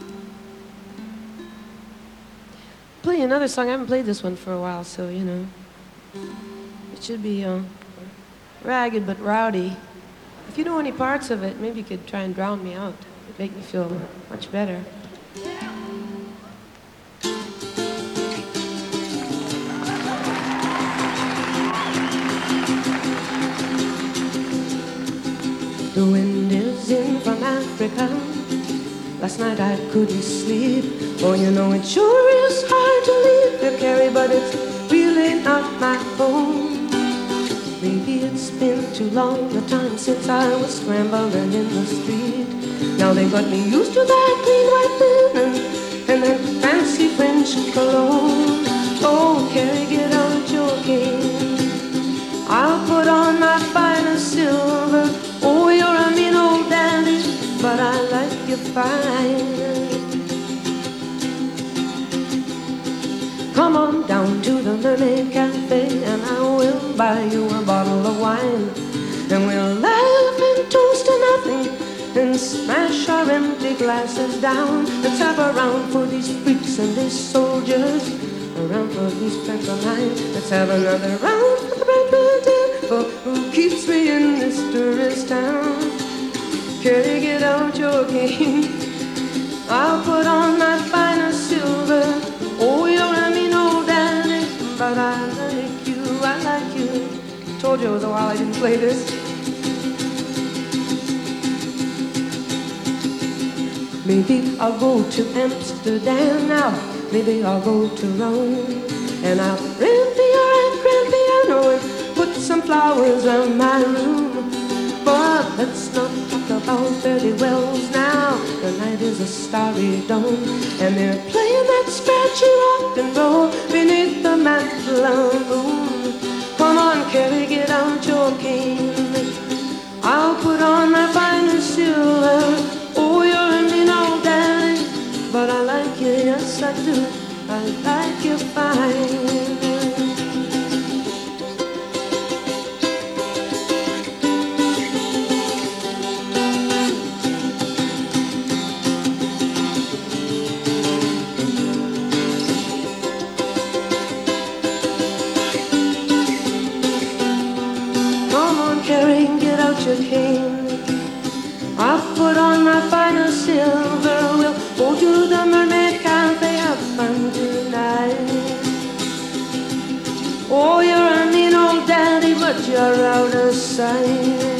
Play another song. I haven't played this one for a while, so you know. It should be ragged but rowdy. If you know any parts of it, maybe you could try and drown me out. It'd make me feel much better. The wind is in from Africa. Last night I couldn't sleep. Oh, you know it sure is hard to leave your Carrie, but it's really not my fault. Maybe it's been too long a time since I was scrambling in the street. Now they got me used to that clean white linen and that fancy French cologne. Oh, Carrie, get out your cane. I'll put on my finest silver. Oh, you're a mean old dandy, but I like you fine. Come on down to the Mermaid Cafe and I will buy you a bottle of wine. And we'll laugh and toast to nothing and smash our empty glasses down. Let's have a round for these freaks and these soldiers, a round for these friends of mine. Let's have another round for the bread for who keeps me in this tourist town. Carrie, get out your cane. I'll put on my finest silver. Oh, you're a mean old dandy, but I like you, I like you. Told you it was a while I didn't play this. Maybe I'll go to Amsterdam now. Maybe I'll go to Rome. And I'll rent the grand piano and put some flowers on my room. But let's not talk about Betty Wells now. The night is a starry dome, and they're playing that scratchy rock and roll beneath the Madelon moon. Come on, Carrie, get out your cane. I'll put on my finest silver. Oh, you're a mean old dandy, but I like you, yes I do. I like you fine. Carrie, get out your cane. I'll put on my finest silver. We'll go to the Mermaid Cafe, have fun tonight. Oh, you're a mean old daddy, but you're out of sight.